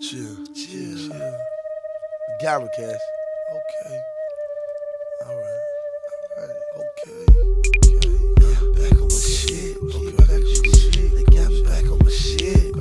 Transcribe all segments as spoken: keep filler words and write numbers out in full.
Chill, chill, chill. Gallon cash. Okay. Alright. Alright. Okay. Okay. Got me back on my shit. Okay. Back on my shit. They got me back on my shit.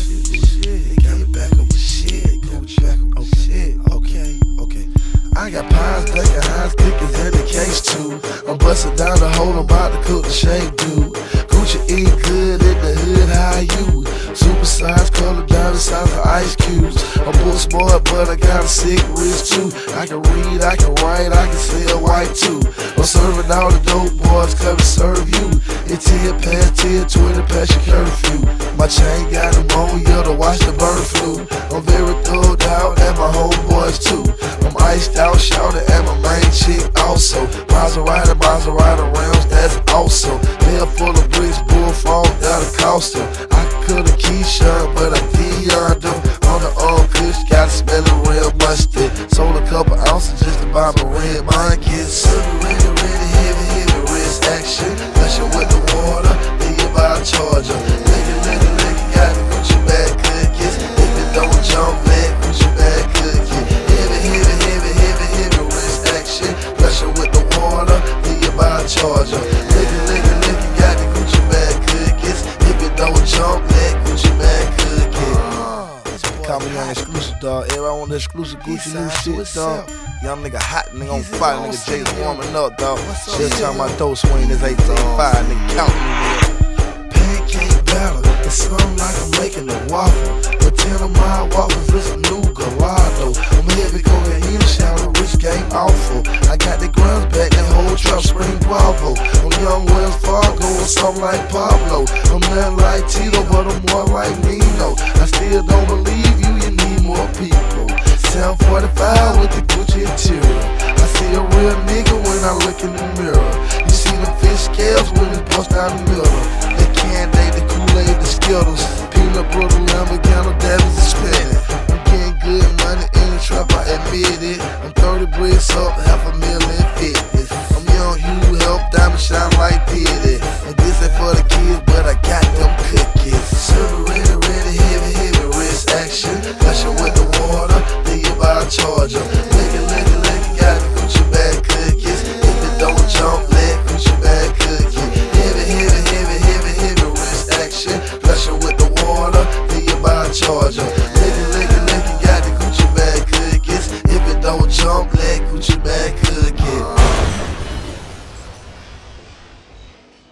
They got me back on my shit. They got me back on my shit. Okay. Okay. I got pies, stacking highs, kickers, and the case too. I'm busting down the hole, I'm about to cook the shake, dude. Gucci eat good in the hood, how you? Super size, color down the size of ice cubes. I'm book smart, but I got a sick wrist too. I can read, I can write, I can sell white too. I'm serving all the dope boys, come and serve you. It's ten past ten, twenty past your curfew. My chain got pneumonia to watch the bird flu. I'm very thugged out, and my homeboys too. I'm iced out, shouting at my main chick also. Maserati, Maserati rounds, that's awesome. They're full of bricks, bullfrog, that'll cost them. I could have Keyshawn, but I Dion'd them. On the old kush, gotta smell it real musty. Sold a couple ounces just to buy my red. Mine gets super ready, ready, heavy, heavy wrist action. Flush it with the water, then you buy a charger. Lick it, lick it, lick it, got the Gucci bag cookies. If it don't jump, let Gucci bag cookie. Heavy, heavy, heavy, heavy, heavy wrist action. Flush it with the water, then you buy a charger. Lick it, lick it, lick it, got the Gucci bag cookies. If it don't jump, let Gucci bag cookie. Call me on exclusive, dog. Everybody want the exclusive Gucci new shit, dog. Young nigga hot, nigga on fire, nigga Jay's warming up, dog. Shit time my dough swing is eighteen five, nigga count me, nigga. Pancake batter, it sound like I'm making a waffle. But ten of my waffles is a new Gallardo. I'm heavy cocaine, shout a rich game awful. I got the grams back, that whole trap spring Bravo. I'm young Wells Fargo or something like Pablo. I'm not like Tito, but I'm more like Nino. I still don't believe you, you need more people. seven forty-five with the Gucci interior. I see a real nigga when I look in the mirror. You see the fish scales when it bust down the middle. The Candy, the Kool-Aid, the Skittles. Peanut butter, Lamborghini, Davies, and spinning. I'm getting good money in the trap, I admit it. I'm thirty bricks up, half a million fitness. I'm young, Hugh, help, diamond shine like Diddy.